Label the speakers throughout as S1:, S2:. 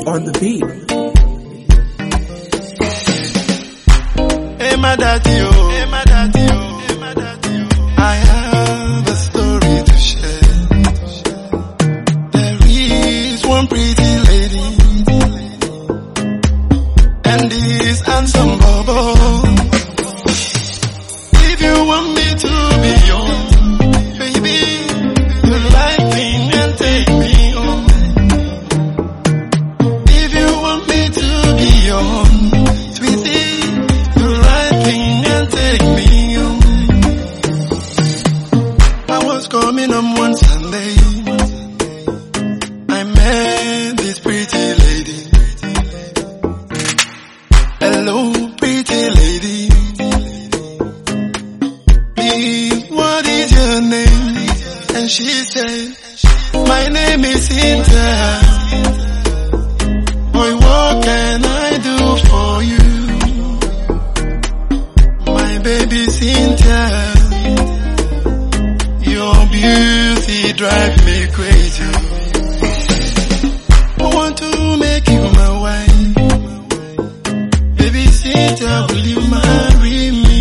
S1: on the beat.
S2: Hey my daddy, oh, hey my daddy, oh, hey my daddy, oh. I have a story to share. There is one pretty lady and this handsome bobo. If you want me to be yours, baby, you like me and take me home. If you want me to be yours, sweetie, you like me and take me home. I was coming home one Sunday. I met this pretty lady. Hello, pretty lady. What is your name? And she said, my name is Cynthia. Boy, what can I do for you? My baby Cynthia, your beauty drive me crazy. I want to make you my wife. Baby Cynthia, will you marry me?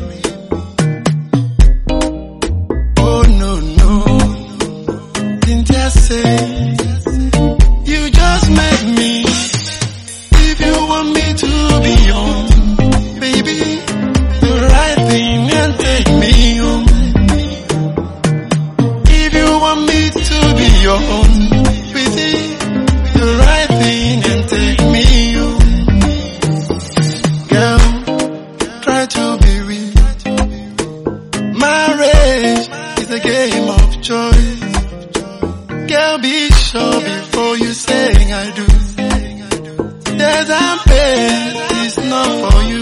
S2: You just met me. If you want me to be yours, baby, the right thing and take me home. If you want me to be your own, baby, the right thing and take me home. Girl, try to be real. Marriage is a game of choice. Girl, be sure before you say I do. There's a pain, it's not for you.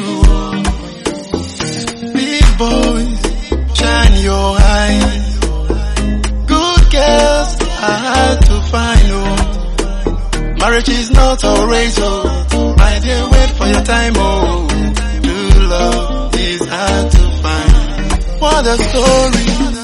S2: Big boys, shine your eyes. Good girls are hard to find, oh. Marriage is not a race, oh. My dear, wait for your time, oh. True love is hard to find. What a story.